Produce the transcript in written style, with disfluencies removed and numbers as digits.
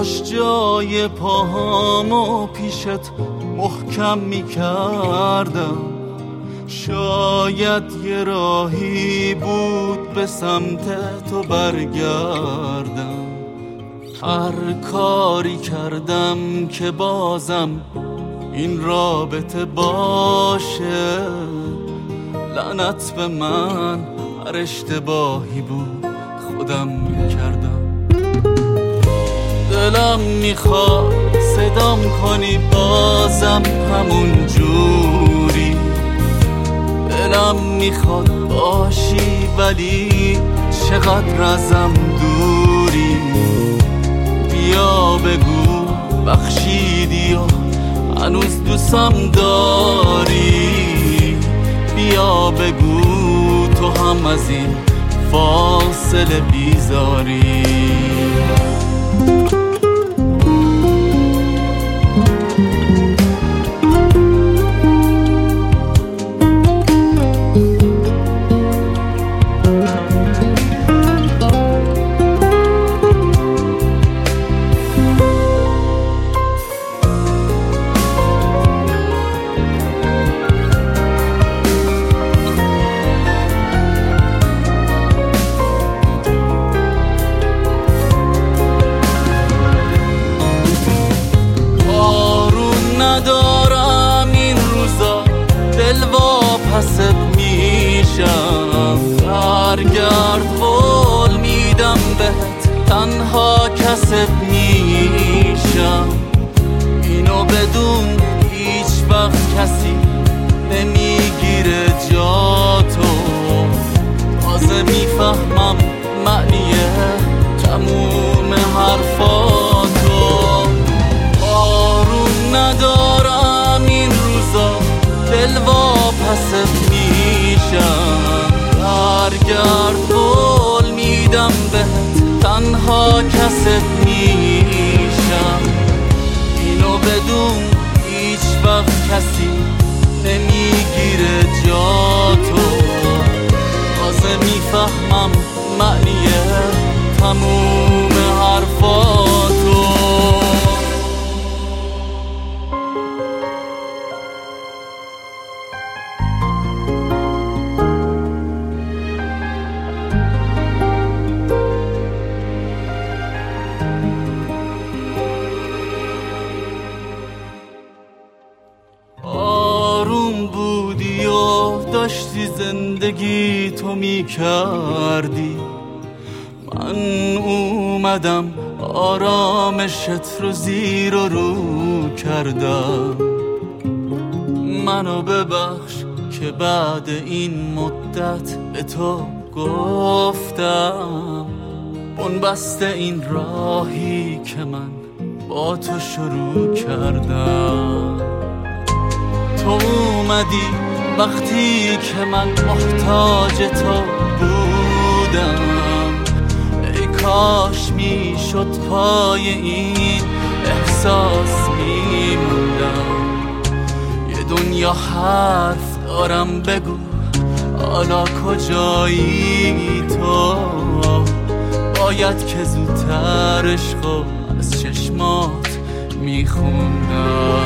کاش جای پاهامو پیشت محکم میکردم، شاید یه راهی بود به سمت تو برگردم. هر کاری کردم که بازم این رابطه باشه، لعنت به من، هر اشتباهی بود خودم کردم. دلم میخواد صدام کنی بازم همون جوری، دلم میخواد باشی ولی چقدر ازم دوری. بیا بگو بخشیدی و هنوز دوستم داری، بیا بگو تو هم از این فاصله بیزاری. ندارم این روزا، دل واپست میشم، برگرد قول میدم بهت، تنها کست میشم. اینو بدون هیچ وقت کسی نمیگیره جاتو، تازه میفهمم معنی تموم حرفاتو. ندارم این روزا، دل واپست میشم، برگرد قول میدم بهت، تنها کست میشم. اینو بدون هیچ وقت کسی نمیگیره جاتو، تازه میفهمم معنی تموم حرفاتو. آروم بودی و داشتی زندگی تو میکردی، من اومدم آرامشت رو زیر و رو کردم. منو ببخش که بعد این مدت به تو گفتم، بنبست این راهی که من با تو شروع کردم. تو اومدی وقتی که من محتاج تو بودم، ای کاش میشد پای این احساس میموندم. یه دنیا حرف دارم بگو حالا کجایی تو، باید که زودتر عشقو از چشمات میخوندم.